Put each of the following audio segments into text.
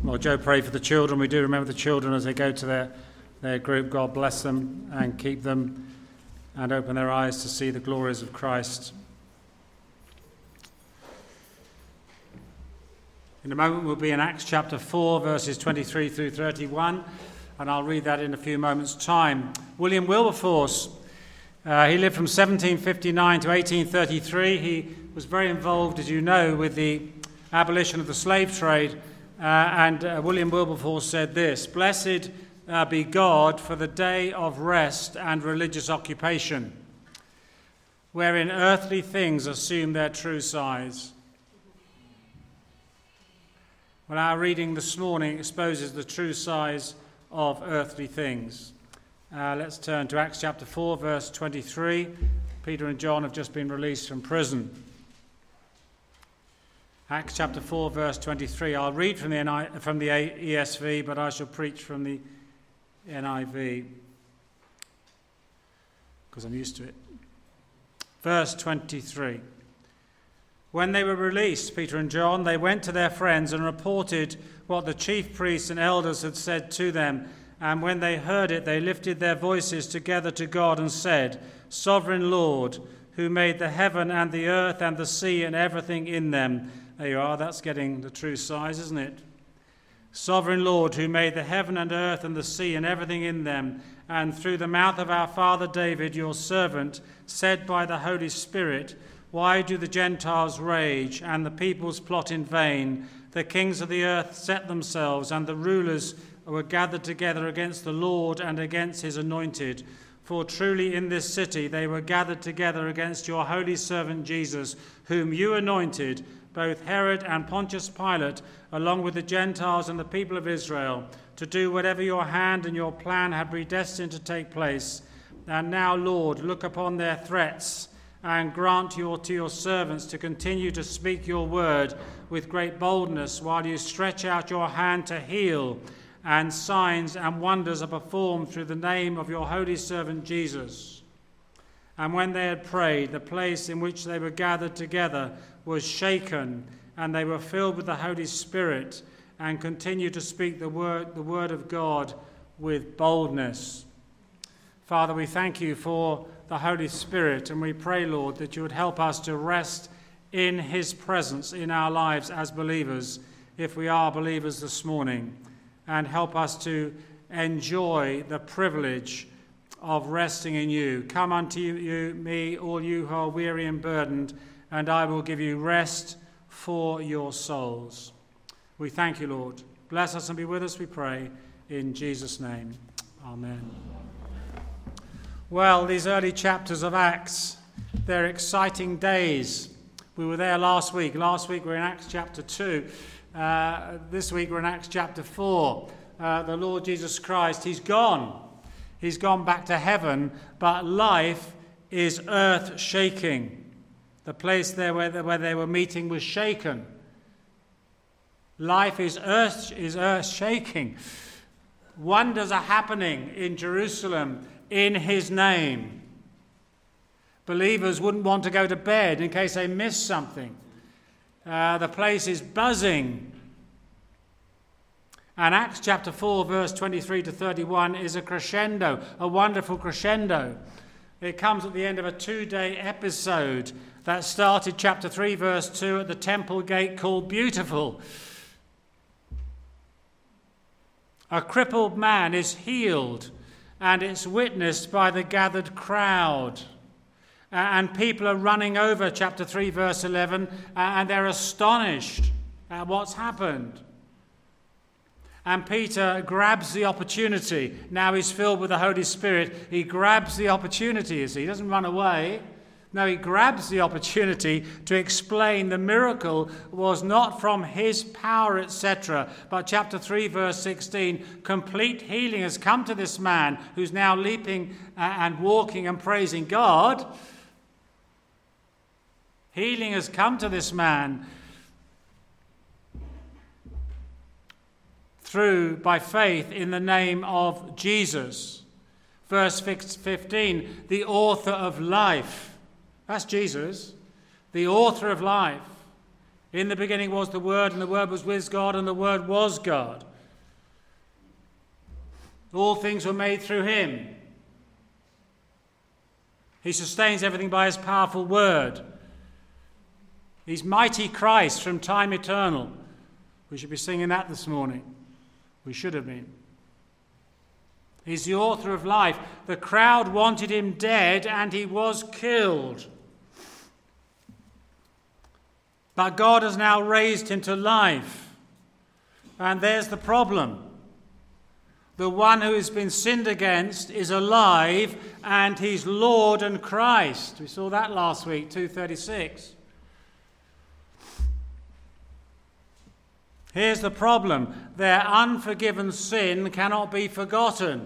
Well, Joe prayed for the children. We do remember the children as they go to their group. God bless them and keep them and open their eyes to see the glories of Christ. In a moment we'll be in Acts chapter 4, verses 23 through 31, and I'll read that in a few moments' time. William Wilberforce, he lived from 1759 to 1833. He was very involved, as you know, with the abolition of the slave trade. William Wilberforce said this: "Blessed be God for the day of rest and religious occupation, wherein earthly things assume their true size." Well, our reading this morning exposes the true size of earthly things. Let's turn to Acts chapter 4, verse 23. Peter and John have just been released from prison. Acts chapter 4, verse 23. I'll read from the ESV, but I shall preach from the NIV because I'm used to it. Verse 23. When they were released, Peter and John, they went to their friends and reported what the chief priests and elders had said to them. And when they heard it, they lifted their voices together to God and said, "Sovereign Lord, who made the heaven and the earth and the sea and everything in them." There you are, that's getting the true size, isn't it? "Sovereign Lord, who made the heaven and earth and the sea and everything in them, and through the mouth of our father David, your servant, said by the Holy Spirit, why do the Gentiles rage and the peoples plot in vain? The kings of the earth set themselves, and the rulers were gathered together against the Lord and against his anointed. For truly in this city they were gathered together against your holy servant Jesus, whom you anointed, both Herod and Pontius Pilate, along with the Gentiles and the people of Israel, to do whatever your hand and your plan had predestined to take place. And now, Lord, look upon their threats and grant to your servants to continue to speak your word with great boldness while you stretch out your hand to heal, and signs and wonders are performed through the name of your holy servant Jesus." And when they had prayed, the place in which they were gathered together was shaken, and they were filled with the Holy Spirit and continued to speak the word of God with boldness. Father, we thank you for the Holy Spirit, and we pray, Lord, that you would help us to rest in his presence in our lives as believers, if we are believers this morning, and help us to enjoy the privilege of resting in you. "Come unto me, all you who are weary and burdened, and I will give you rest for your souls." We thank you, Lord. Bless us and be with us, we pray, in Jesus' name. Amen. Well, these early chapters of Acts, they're exciting days. We were there last week. Last week we were in Acts chapter 2. This week we're in Acts chapter 4. The Lord Jesus Christ, he's gone. He's gone back to heaven, but life is earth-shaking. The place there where they were meeting was shaken. Life is earth-shaking. Wonders are happening in Jerusalem in his name. Believers wouldn't want to go to bed in case they missed something. The place is buzzing. And Acts chapter 4, verse 23 to 31 is a crescendo, a wonderful crescendo. It comes at the end of a 2-day episode that started chapter 3, verse 2 at the temple gate called Beautiful. A crippled man is healed, and it's witnessed by the gathered crowd. And people are running over chapter 3, verse 11, and they're astonished at what's happened. And Peter grabs the opportunity. Now he's filled with the Holy Spirit. He grabs the opportunity, you see. He doesn't run away. No, he grabs the opportunity to explain the miracle was not from his power, etc. But chapter 3, verse 16, complete healing has come to this man who's now leaping and walking and praising God. Healing has come to this man by faith in the name of Jesus. Verse 15, the author of life. That's Jesus, the author of life. In the beginning was the Word, and the Word was with God, and the Word was God. All things were made through him. He sustains everything by his powerful word. He's mighty Christ from time eternal. We should be singing that this morning. We should have been. He's the author of life. The crowd wanted him dead, and he was killed. But God has now raised him to life. And there's the problem. The one who has been sinned against is alive, and he's Lord and Christ. We saw that last week, 2:36. Here's the problem. Their unforgiven sin cannot be forgotten.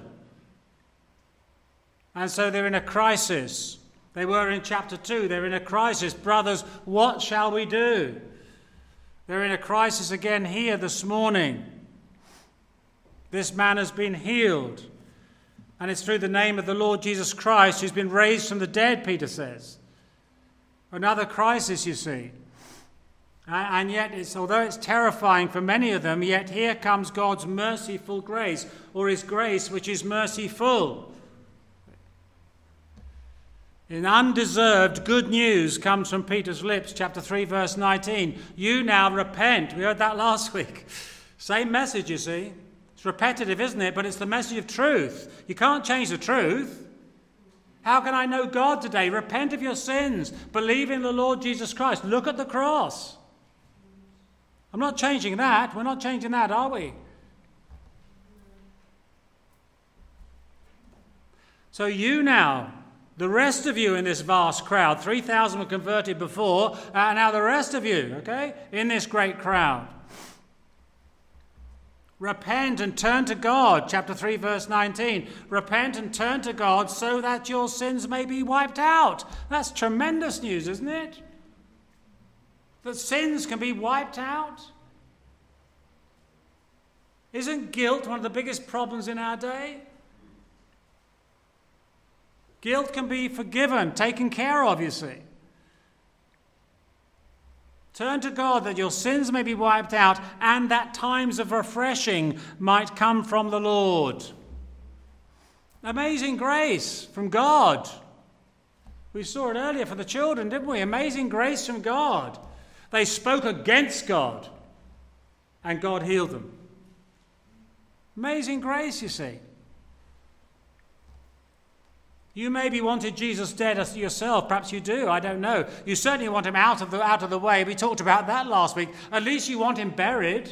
And so they're in a crisis. They were in chapter 2. They're in a crisis. Brothers, what shall we do? They're in a crisis again here this morning. This man has been healed. And it's through the name of the Lord Jesus Christ who's been raised from the dead, Peter says. Another crisis, you see. And yet, although it's terrifying for many of them, yet here comes God's merciful grace, or his grace which is merciful. In undeserved good news comes from Peter's lips, chapter 3, verse 19. You now repent. We heard that last week. Same message, you see. It's repetitive, isn't it? But it's the message of truth. You can't change the truth. How can I know God today? Repent of your sins. Believe in the Lord Jesus Christ. Look at the cross. I'm not changing that. We're not changing that, are we? So you now, the rest of you in this vast crowd, 3,000 were converted before, now the rest of you, okay, in this great crowd. Repent and turn to God, chapter 3, verse 19. Repent and turn to God so that your sins may be wiped out. That's tremendous news, isn't it? That sins can be wiped out. Isn't guilt one of the biggest problems in our day? Guilt can be forgiven, taken care of, you see. Turn to God that your sins may be wiped out and that times of refreshing might come from the Lord. Amazing grace from God. We saw it earlier for the children, didn't we? Amazing grace from God. They spoke against God and God healed them. Amazing grace, you see. You maybe wanted Jesus dead yourself. Perhaps you do. I don't know. You certainly want him out of the way. We talked about that last week. At least you want him buried.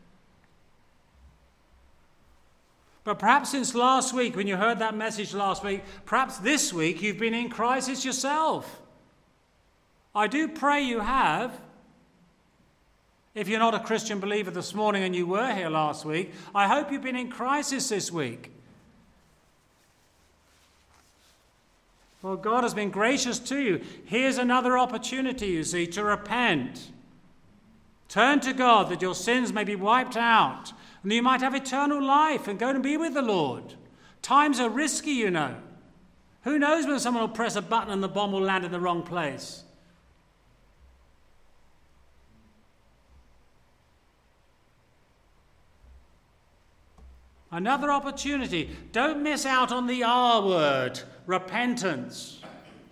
But perhaps since last week, when you heard that message last week, perhaps this week you've been in crisis yourself. I do pray you have. If you're not a Christian believer this morning and you were here last week, I hope you've been in crisis this week. Well, God has been gracious to you. Here's another opportunity, you see, to repent. Turn to God that your sins may be wiped out and that you might have eternal life and go and be with the Lord. Times are risky, you know. Who knows when someone will press a button and the bomb will land in the wrong place? Another opportunity. Don't miss out on the R word, repentance.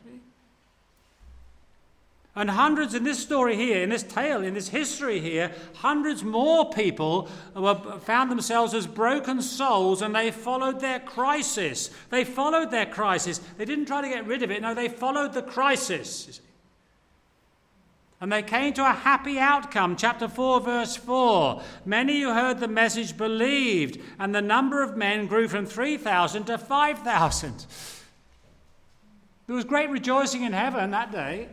And hundreds in this story here, in this tale, in this history here, hundreds more people found themselves as broken souls and they followed their crisis. They followed their crisis. They didn't try to get rid of it. No, they followed the crisis. And they came to a happy outcome. Chapter 4, verse 4. Many who heard the message believed, and the number of men grew from 3,000 to 5,000. There was great rejoicing in heaven that day.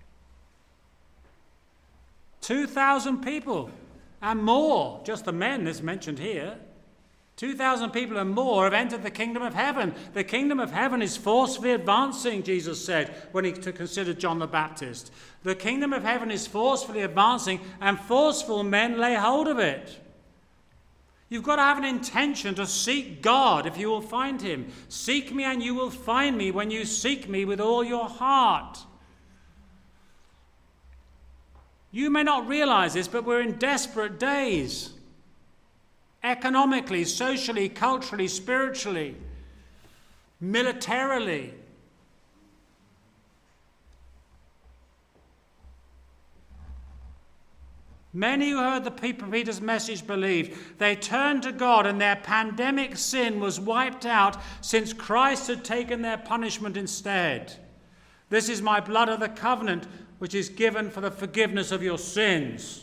2,000 people and more, just the men that's mentioned here. 2,000 people and more have entered the kingdom of heaven. The kingdom of heaven is forcefully advancing, Jesus said when he considered John the Baptist. The kingdom of heaven is forcefully advancing and forceful men lay hold of it. You've got to have an intention to seek God if you will find him. Seek me and you will find me when you seek me with all your heart. You may not realize this, but we're in desperate days. Economically, socially, culturally, spiritually, militarily. Many who heard Peter's message believed. They turned to God, and their pandemic sin was wiped out since Christ had taken their punishment instead. This is my blood of the covenant, which is given for the forgiveness of your sins.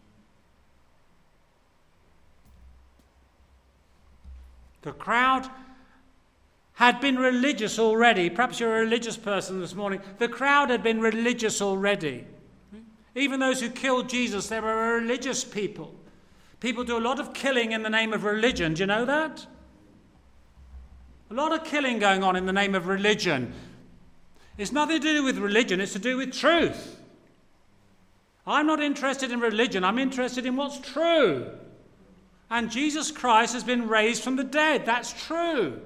The crowd had been religious already. Perhaps you're a religious person this morning. The crowd had been religious already. Even those who killed Jesus, they were religious people. People do a lot of killing in the name of religion. Do you know that? A lot of killing going on in the name of religion. It's nothing to do with religion, it's to do with truth. I'm not interested in religion, I'm interested in what's true. And Jesus Christ has been raised from the dead. That's true.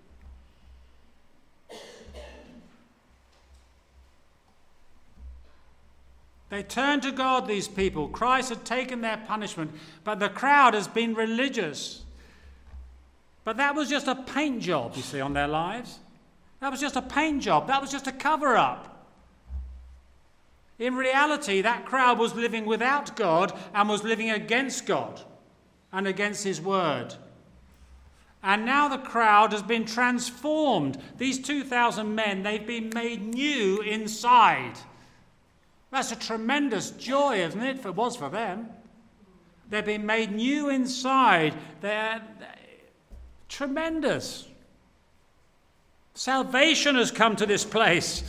They turned to God, these people. Christ had taken their punishment, but the crowd has been religious. But that was just a paint job, you see, on their lives. That was just a paint job. That was just a cover-up. In reality, that crowd was living without God and was living against God and against his word. And now the crowd has been transformed. These 2,000 men, they've been made new inside. That's a tremendous joy, isn't it? If it was for them. They've been made new inside. They're tremendous. Salvation has come to this place.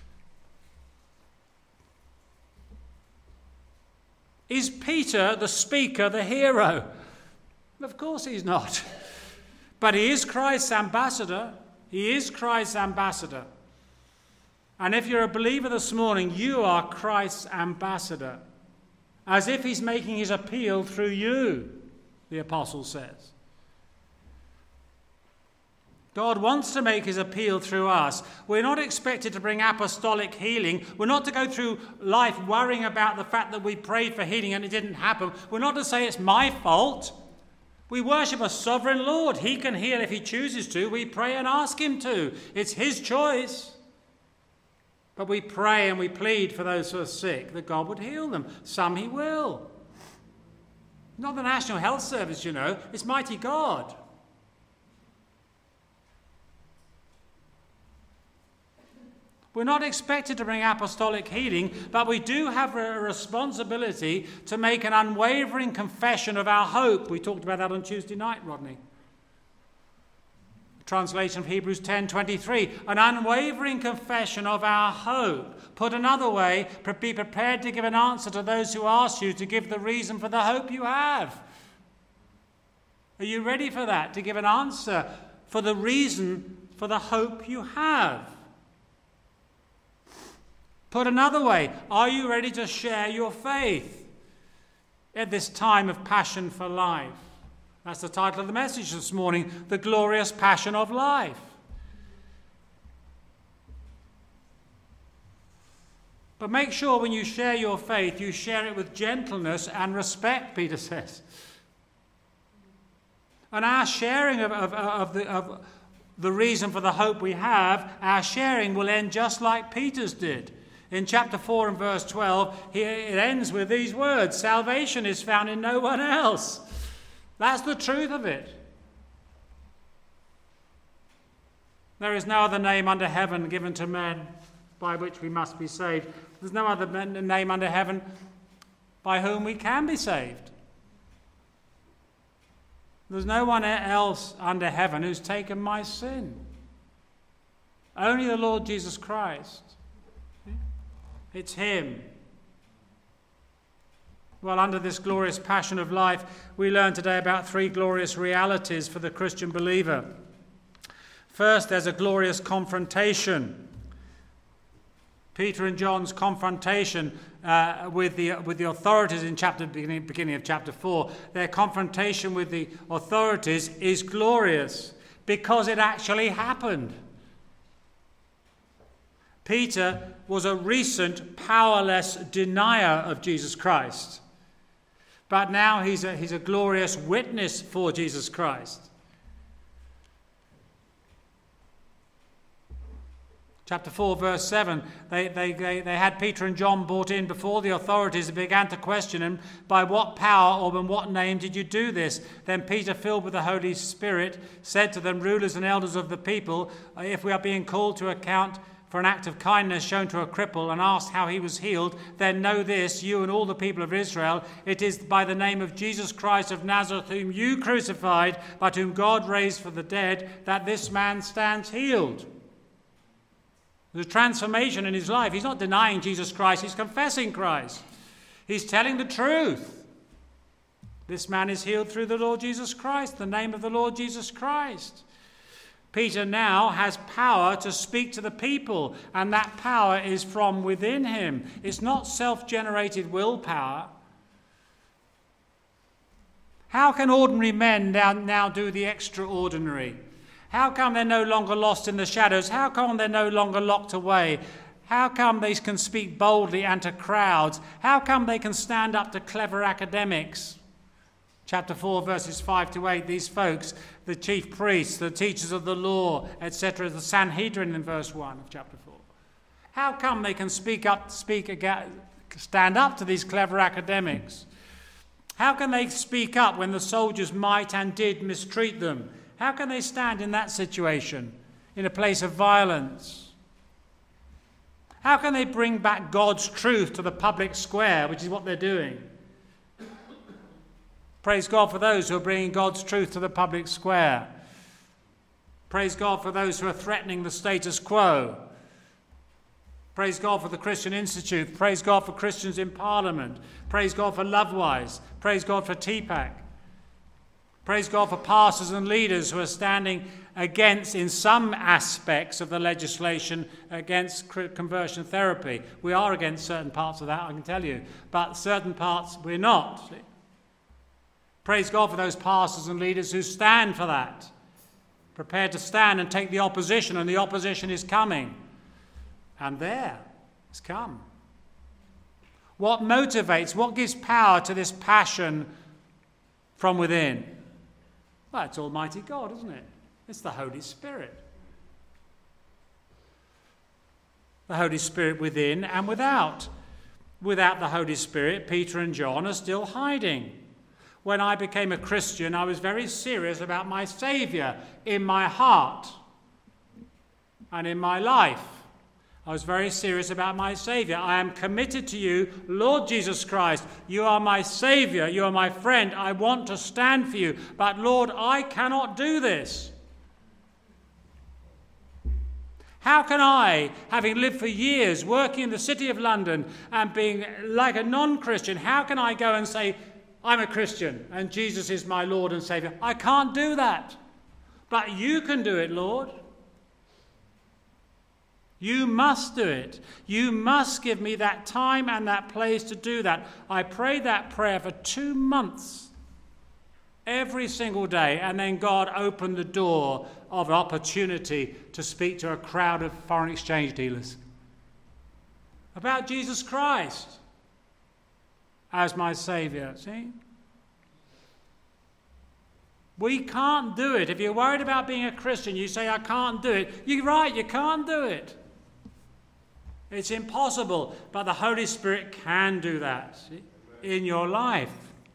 Is Peter, the speaker, the hero? Of course he's not. But he is Christ's ambassador. He is Christ's ambassador. And if you're a believer this morning, you are Christ's ambassador. As if he's making his appeal through you, the apostle says. God wants to make his appeal through us. We're not expected to bring apostolic healing. We're not to go through life worrying about the fact that we prayed for healing and it didn't happen. We're not to say it's my fault. We worship a sovereign Lord. He can heal if he chooses to. We pray and ask him to. It's his choice. But we pray and we plead for those who are sick that God would heal them. Some he will. Not the National Health Service, you know. It's mighty God. We're not expected to bring apostolic healing, but we do have a responsibility to make an unwavering confession of our hope. We talked about that on Tuesday night, Rodney. Translation of Hebrews 10:23, an unwavering confession of our hope. Put another way, be prepared to give an answer to those who ask you to give the reason for the hope you have. Are you ready for that? To give an answer for the reason for the hope you have. Put another way, are you ready to share your faith at this time of passion for life? That's the title of the message this morning, The Glorious Passion of Life. But make sure when you share your faith, you share it with gentleness and respect, Peter says. And our sharing of the reason for the hope we have, our sharing will end just like Peter's did. In chapter 4 and verse 12, it ends with these words, salvation is found in no one else. That's the truth of it. There is no other name under heaven given to men by which we must be saved. There's no other name under heaven by whom we can be saved. There's no one else under heaven who's taken my sin. Only the Lord Jesus Christ. It's him. Well, under this glorious passion of life, we learn today about three glorious realities for the Christian believer. First, there's a glorious confrontation. Peter and John's confrontation with the authorities in beginning of chapter 4. Their confrontation with the authorities is glorious because it actually happened. Peter was a recent powerless denier of Jesus Christ. But now he's a glorious witness for Jesus Christ. Chapter 4, verse 7, they had Peter and John brought in before the authorities and began to question him, by what power or in what name did you do this? Then Peter, filled with the Holy Spirit, said to them, rulers and elders of the people, if we are being called to account for an act of kindness shown to a cripple and asked how he was healed, then know this, you and all the people of Israel, it is by the name of Jesus Christ of Nazareth, whom you crucified, but whom God raised from the dead, that this man stands healed. There's a transformation in his life. He's not denying Jesus Christ, he's confessing Christ. He's telling the truth. This man is healed through the Lord Jesus Christ, the name of the Lord Jesus Christ. Peter now has power to speak to the people, and that power is from within him. It's not self-generated willpower. How can ordinary men now do the extraordinary? How come they're no longer lost in the shadows? How come they're no longer locked away? How come they can speak boldly and to crowds? How come they can stand up to clever academics? Chapter 4, verses 5 to 8, these folks, the chief priests, the teachers of the law, etc., the Sanhedrin in verse 1 of chapter 4. How come they can stand up to these clever academics? How can they speak up when the soldiers might and did mistreat them? How can they stand in that situation, in a place of violence? How can they bring back God's truth to the public square, which is what they're doing? Praise God for those who are bringing God's truth to the public square. Praise God for those who are threatening the status quo. Praise God for the Christian Institute. Praise God for Christians in Parliament. Praise God for Lovewise. Praise God for TPAC. Praise God for pastors and leaders who are standing against, in some aspects of the legislation, against conversion therapy. We are against certain parts of that, I can tell you, but certain parts we're not. Praise God for those pastors and leaders who stand for that, prepared to stand and take the opposition, and the opposition is coming. And there, it's come. What motivates, what gives power to this passion from within? Well, it's Almighty God, isn't it? It's the Holy Spirit. The Holy Spirit within and without. Without the Holy Spirit, Peter and John are still hiding. When I became a Christian, I was very serious about my Saviour in my heart and in my life. I was very serious about my Saviour. I am committed to you, Lord Jesus Christ. You are my Saviour. You are my friend. I want to stand for you. But Lord, I cannot do this. How can I, having lived for years working in the City of London and being like a non-Christian, how can I go and say, I'm a Christian and Jesus is my Lord and Saviour? I can't do that. But you can do it, Lord. You must do it. You must give me that time and that place to do that. I prayed that prayer for 2 months, every single day, and then God opened the door of opportunity to speak to a crowd of foreign exchange dealers about Jesus Christ as my Saviour. See? We can't do it. If you're worried about being a Christian, you say, I can't do it. You're right, you can't do it. It's impossible, but the Holy Spirit can do that in your life.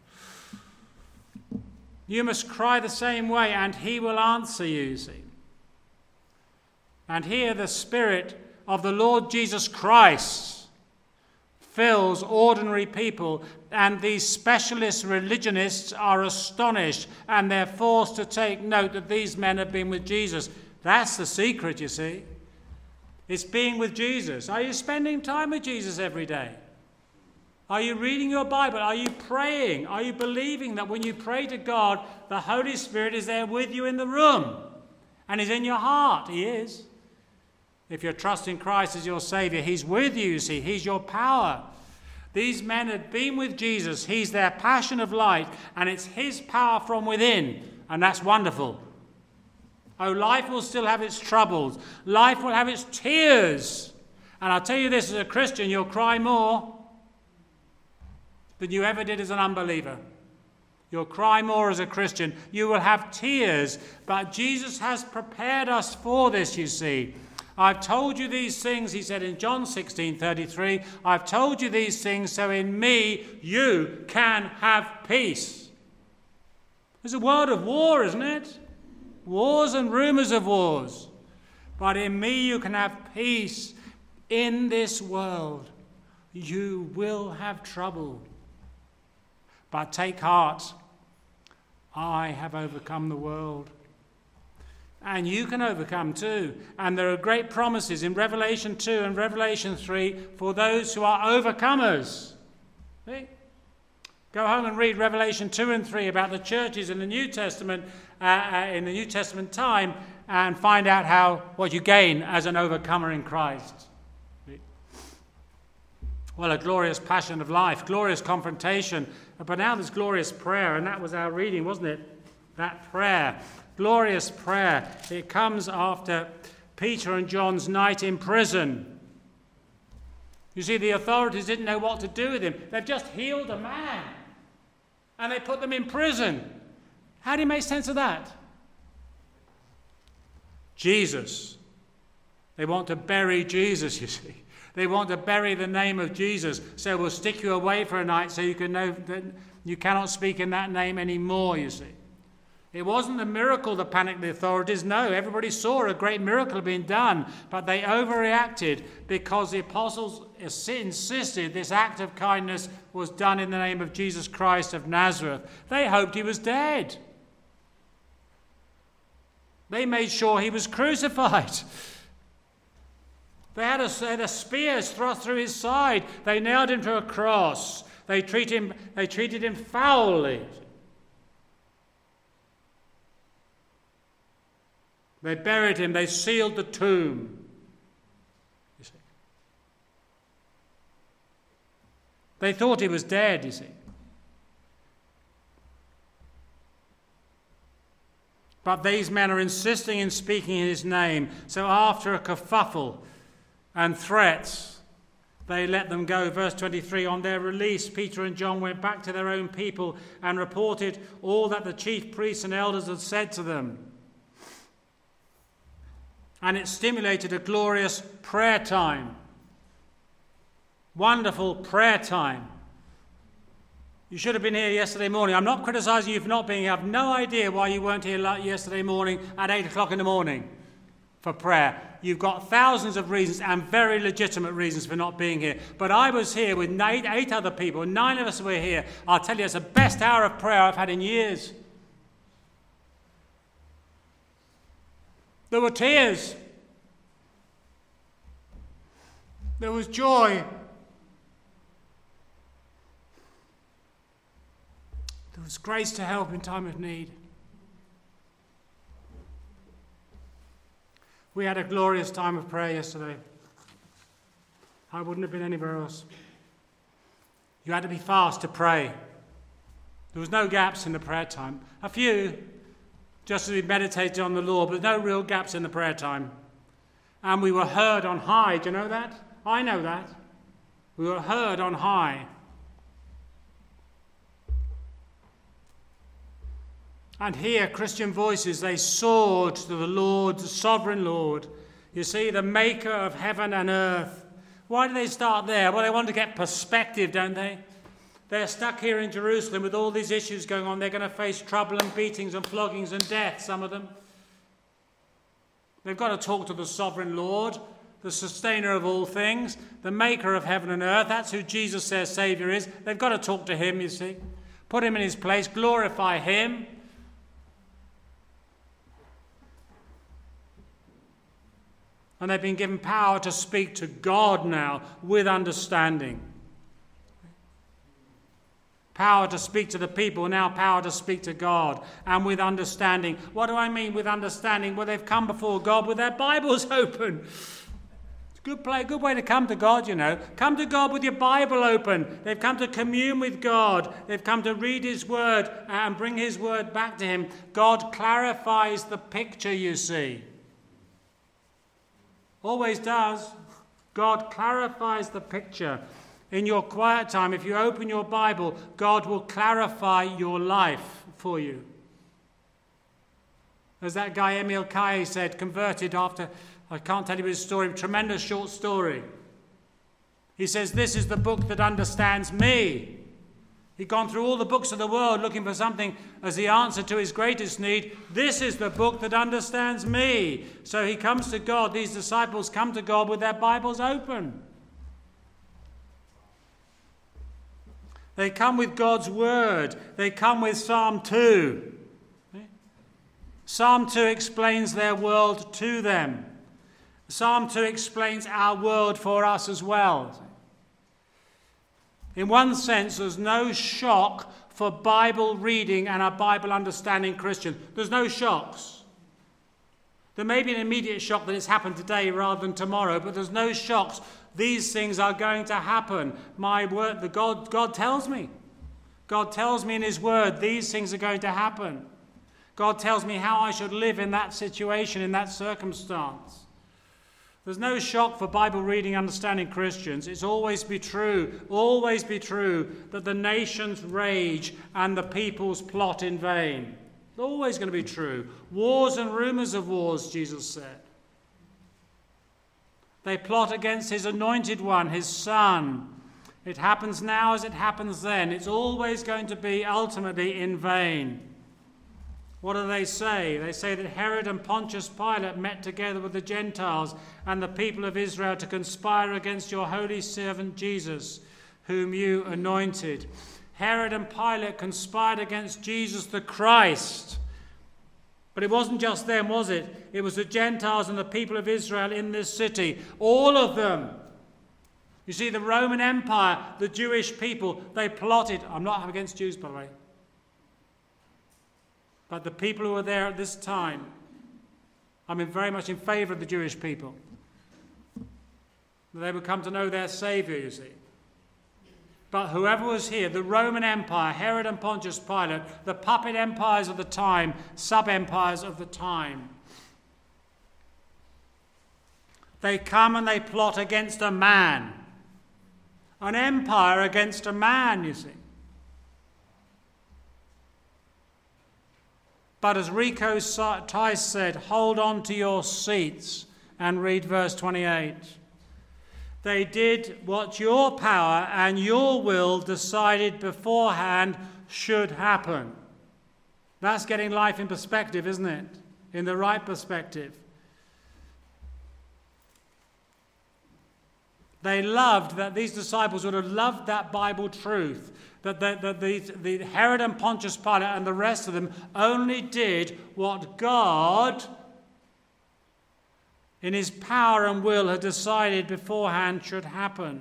You must cry the same way, and he will answer you, see. And here the Spirit of the Lord Jesus Christ fills ordinary people, and these specialist religionists are astonished, and they're forced to take note that these men have been with Jesus. That's the secret, you see. It's being with Jesus. Are you spending time with Jesus every day? Are you reading your Bible? Are you praying? Are you believing that when you pray to God, the Holy Spirit is there with you in the room and is in your heart? He is. If you're trusting Christ as your Saviour, he's with you, see. He's your power. These men had been with Jesus. He's their passion of light, and it's his power from within, and that's wonderful. Oh, life will still have its troubles. Life will have its tears. And I'll tell you this, as a Christian, you'll cry more than you ever did as an unbeliever. You'll cry more as a Christian. You will have tears. But Jesus has prepared us for this, you see. I've told you these things, he said in John 16:33. I've told you these things so in me you can have peace. There's a world of war, isn't it? Wars and rumours of wars. But in me you can have peace. In this world you will have trouble. But take heart, I have overcome the world. And you can overcome too. And there are great promises in Revelation 2 and Revelation 3 for those who are overcomers. See? Go home and read Revelation 2 and 3 about the churches in the New Testament, in the New Testament time, and find out what you gain as an overcomer in Christ. Well, a glorious passion of life, glorious confrontation, but now there's glorious prayer, and that was our reading, wasn't it? That prayer, glorious prayer. It comes after Peter and John's night in prison. You see, the authorities didn't know what to do with him. They've just healed a man, and they put them in prison. How do you make sense of that? Jesus. They want to bury Jesus, you see. They want to bury the name of Jesus. So we'll stick you away for a night so you can know that you cannot speak in that name anymore, you see. It wasn't the miracle that panicked the authorities. No, everybody saw a great miracle being done. But they overreacted because the apostles insisted this act of kindness was done in the name of Jesus Christ of Nazareth. They hoped he was dead. They made sure he was crucified. They had a spears thrust through his side. They nailed him to a cross. They treated him foully. They buried him. They sealed the tomb. You see. They thought he was dead, you see. But these men are insisting in speaking in his name. So after a kerfuffle and threats, they let them go. Verse 23, on their release, Peter and John went back to their own people and reported all that the chief priests and elders had said to them. And it stimulated a glorious prayer time. Wonderful prayer time. You should have been here yesterday morning. I'm not criticizing you for not being here. I have no idea why you weren't here yesterday morning at 8 o'clock in the morning for prayer. You've got thousands of reasons and very legitimate reasons for not being here. But I was here with eight other people. 9 of us were here. I'll tell you, it's the best hour of prayer I've had in years. There were tears. There was joy. There was grace to help in time of need. We had a glorious time of prayer yesterday. I wouldn't have been anywhere else. You had to be fast to pray. There was no gaps in the prayer time. A few, just as we meditated on the Lord, but no real gaps in the prayer time. And we were heard on high. Do you know that? I know that. We were heard on high. And here, Christian voices, they soared to the Lord, the sovereign Lord. You see, the maker of heaven and earth. Why do they start there? Well, they want to get perspective, don't they? They're stuck here in Jerusalem with all these issues going on. They're going to face trouble and beatings and floggings and death, some of them. They've got to talk to the sovereign Lord, the sustainer of all things, the maker of heaven and earth. That's who Jesus, their Saviour, is. They've got to talk to him, you see. Put him in his place, glorify him. And they've been given power to speak to God now with understanding. Power to speak to the people, now power to speak to God, and with understanding. What do I mean with understanding? Well, they've come before God with their Bibles open. It's a good way to come to God, you know. Come to God with your Bible open. They've come to commune with God. They've come to read his word and bring his word back to him. God clarifies the picture, you see. Always does. God clarifies the picture. In your quiet time, if you open your Bible, God will clarify your life for you. As that guy Emil Kai said, converted after, I can't tell you his story, tremendous short story. He says, this is the book that understands me. He'd gone through all the books of the world looking for something as the answer to his greatest need. This is the book that understands me. So he comes to God. These disciples come to God with their Bibles open. They come with God's word. They come with Psalm 2. Psalm 2 explains their world to them. Psalm 2 explains our world for us as well. In one sense, there's no shock for Bible reading and a Bible understanding Christian. There's no shocks. There may be an immediate shock that it's happened today rather than tomorrow, but there's no shocks. These things are going to happen. My word, God tells me. God tells me in his word these things are going to happen. God tells me how I should live in that situation, in that circumstance. There's no shock for Bible reading, understanding Christians. It's always be true that the nations rage and the peoples plot in vain. It's always going to be true. Wars and rumors of wars, Jesus said. They plot against his anointed one, his son. It happens now as it happens then. It's always going to be ultimately in vain. What do they say? They say that Herod and Pontius Pilate met together with the Gentiles and the people of Israel to conspire against your holy servant Jesus, whom you anointed. Herod and Pilate conspired against Jesus the Christ. But it wasn't just them, was it? It was the Gentiles and the people of Israel in this city. All of them. You see, the Roman Empire, the Jewish people, they plotted. I'm not against Jews, by the way. But the people who were there at this time, I'm very much in favour of the Jewish people. They would come to know their Saviour, you see. But whoever was here, the Roman Empire, Herod and Pontius Pilate, the puppet empires of the time, sub-empires of the time, they come and they plot against a man. An empire against a man, you see. But as Rico Tice said, hold on to your seats and read verse 28. They did what your power and your will decided beforehand should happen. That's getting life in perspective, isn't it? In the right perspective. They loved that, these disciples would have loved that Bible truth. That the Herod and Pontius Pilate and the rest of them only did what God, in his power and will, had decided beforehand should happen.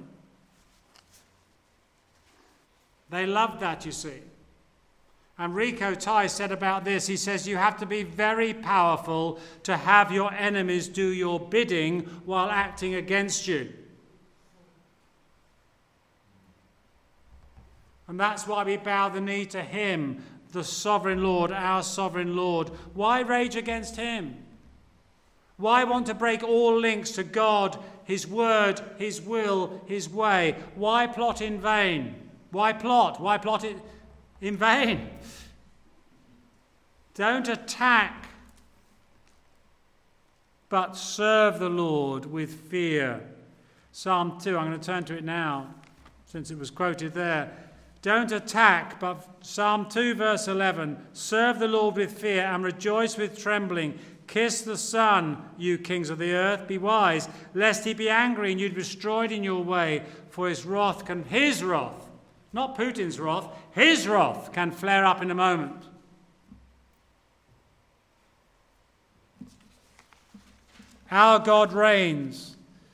They loved that, you see. And Rico Tice said about this, he says, you have to be very powerful to have your enemies do your bidding while acting against you. And that's why we bow the knee to him, the sovereign Lord, our sovereign Lord. Why rage against him? Why want to break all links to God, his word, his will, his way? Why plot in vain? Why plot? Why plot it in vain? Don't attack, but serve the Lord with fear. Psalm 2, I'm going to turn to it now, since it was quoted there. Don't attack, but Psalm 2 verse 11, serve the Lord with fear and rejoice with trembling. Kiss the Son, you kings of the earth. Be wise, lest he be angry and you be destroyed in your way. For his wrath, not Putin's wrath, his wrath can flare up in a moment. Our God reigns.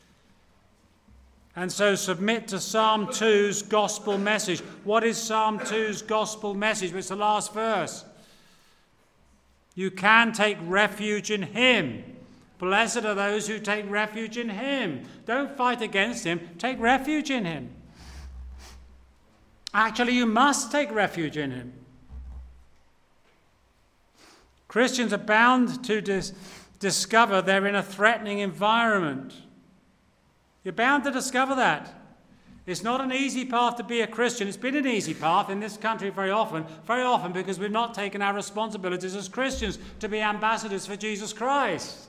And so submit to Psalm 2's gospel message. What is Psalm 2's gospel message? Well, it's the last verse. You can take refuge in him. Blessed are those who take refuge in him. Don't fight against him. Take refuge in him. Actually, you must take refuge in him. Christians are bound to discover they're in a threatening environment. You're bound to discover that. It's not an easy path to be a Christian. It's been an easy path in this country very often because we've not taken our responsibilities as Christians to be ambassadors for Jesus Christ.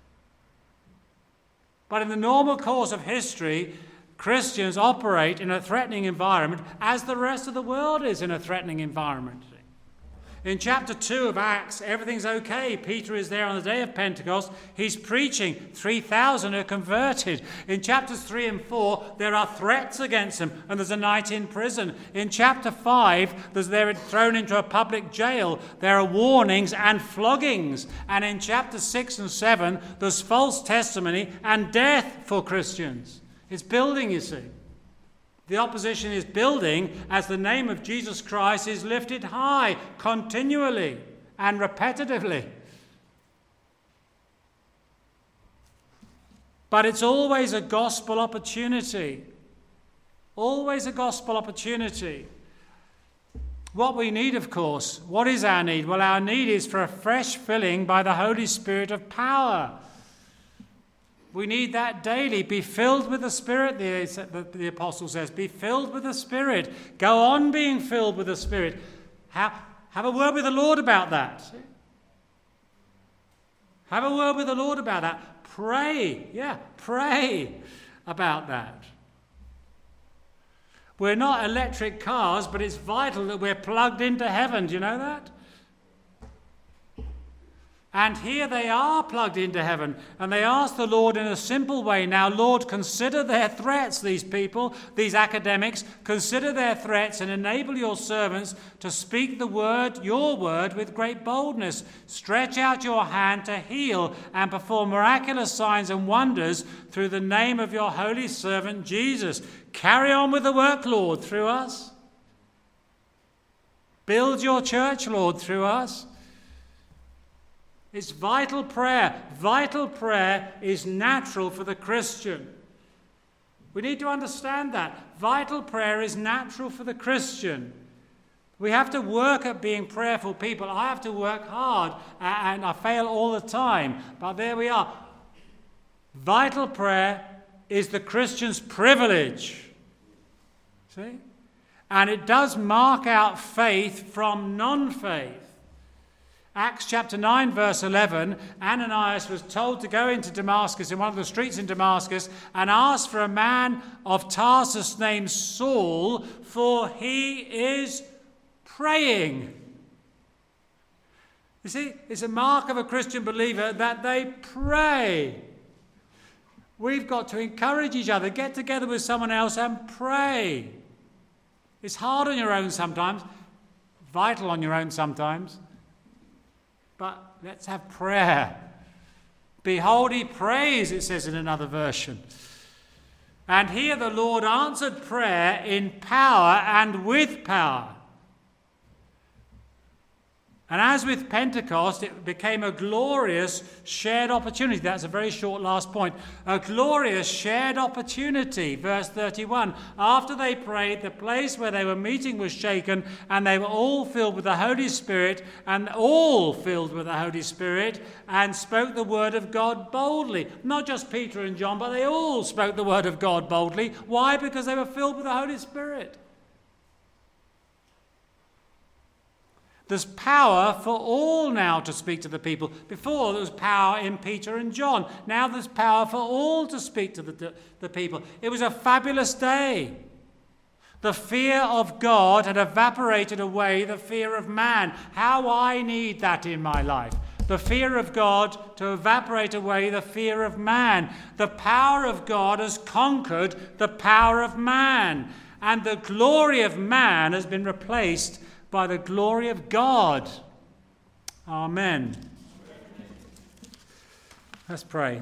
But in the normal course of history, Christians operate in a threatening environment as the rest of the world is in a threatening environment. In chapter 2 of Acts, everything's okay. Peter is there on the day of Pentecost. He's preaching. 3,000 are converted. In chapters 3 and 4, there are threats against him, and there's a night in prison. In chapter 5, they're thrown into a public jail. There are warnings and floggings. And in chapter 6 and 7, there's false testimony and death for Christians. It's building, you see. The opposition is building as the name of Jesus Christ is lifted high continually and repetitively. But it's always a gospel opportunity. Always a gospel opportunity. What we need, of course, what is our need? Well, our need is for a fresh filling by the Holy Spirit of power. We need that daily. Be filled with the Spirit, the Apostle says. Be filled with the Spirit. Go on being filled with the Spirit. Have a word with the Lord about that. Have a word with the Lord about that. Pray. Yeah, pray about that. We're not electric cars, but it's vital that we're plugged into heaven. Do you know that? And here they are plugged into heaven. And they ask the Lord in a simple way, now, Lord, consider their threats, these people, these academics. Consider their threats and enable your servants to speak the word, your word, with great boldness. Stretch out your hand to heal and perform miraculous signs and wonders through the name of your holy servant Jesus. Carry on with the work, Lord, through us. Build your church, Lord, through us. It's vital prayer. Vital prayer is natural for the Christian. We need to understand that. Vital prayer is natural for the Christian. We have to work at being prayerful people. I have to work hard, and I fail all the time. But there we are. Vital prayer is the Christian's privilege. See? And it does mark out faith from non-faith. Acts chapter 9, verse 11, Ananias was told to go into Damascus, in one of the streets in Damascus, and ask for a man of Tarsus named Saul, for he is praying. You see, it's a mark of a Christian believer that they pray. We've got to encourage each other, get together with someone else and pray. It's hard on your own sometimes, vital on your own sometimes. But let's have prayer. Behold, he prays, it says in another version. And here the Lord answered prayer in power and with power. And as with Pentecost, it became a glorious shared opportunity. That's a very short last point. A glorious shared opportunity. Verse 31. After they prayed, the place where they were meeting was shaken, and they were all filled with the Holy Spirit, and spoke the word of God boldly. Not just Peter and John, but they all spoke the word of God boldly. Why? Because they were filled with the Holy Spirit. There's power for all now to speak to the people. Before, there was power in Peter and John. Now there's power for all to speak to the people. It was a fabulous day. The fear of God had evaporated away the fear of man. How I need that in my life. The fear of God to evaporate away the fear of man. The power of God has conquered the power of man. And the glory of man has been replaced by the glory of God. Amen. Let's pray.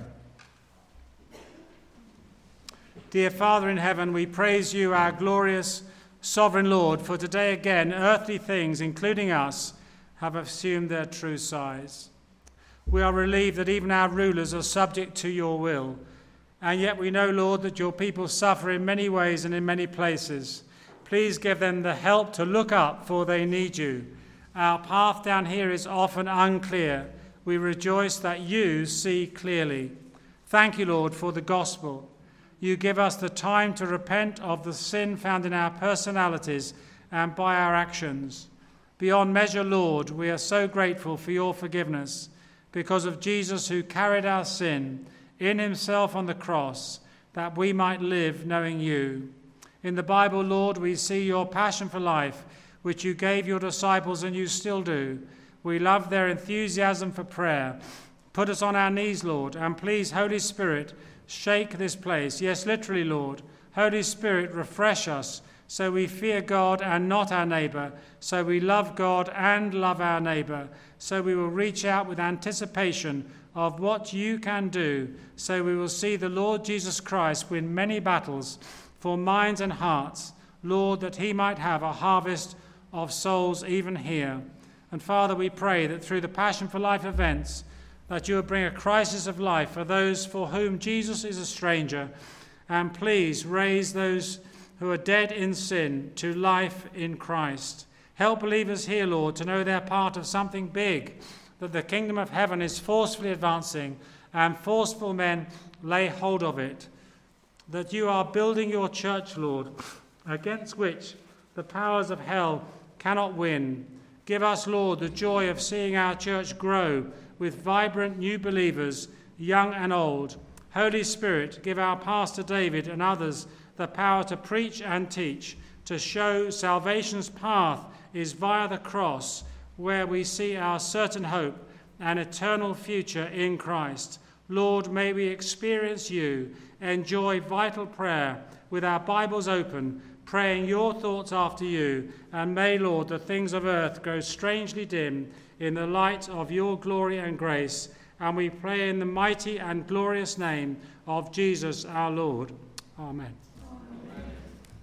Dear Father in heaven, we praise you, our glorious sovereign Lord, for today again earthly things, including us, have assumed their true size. We are relieved that even our rulers are subject to your will, and yet we know, Lord, that your people suffer in many ways and in many places. Please give them the help to look up, for they need you. Our path down here is often unclear. We rejoice that you see clearly. Thank you, Lord, for the gospel. you give us the time to repent of the sin found in our personalities and by our actions. Beyond measure, Lord, we are so grateful for your forgiveness because of Jesus, who carried our sin in himself on the cross, that we might live knowing you. In the Bible, Lord, we see your passion for life, which you gave your disciples and you still do. We love their enthusiasm for prayer. Put us on our knees, Lord, and please, Holy Spirit, shake this place. Yes, literally, Lord. Holy Spirit, refresh us so we fear God and not our neighbour, so we love God and love our neighbour, so we will reach out with anticipation of what you can do, so we will see the Lord Jesus Christ win many battles for minds and hearts, Lord, that he might have a harvest of souls even here. And Father, we pray that through the Passion for Life events, that you will bring a crisis of life for those for whom Jesus is a stranger, and please raise those who are dead in sin to life in Christ. Help believers here, Lord, to know they're part of something big, that the kingdom of heaven is forcefully advancing, and forceful men lay hold of it. That you are building your church, Lord, against which the powers of hell cannot win. Give us, Lord, the joy of seeing our church grow with vibrant new believers, young and old. Holy Spirit, give our Pastor David and others the power to preach and teach, to show salvation's path is via the cross, where we see our certain hope and eternal future in Christ. Lord, may we experience you, enjoy vital prayer with our Bibles open, praying your thoughts after you, and may, Lord, the things of earth grow strangely dim in the light of your glory and grace. And we pray in the mighty and glorious name of Jesus our Lord. Amen.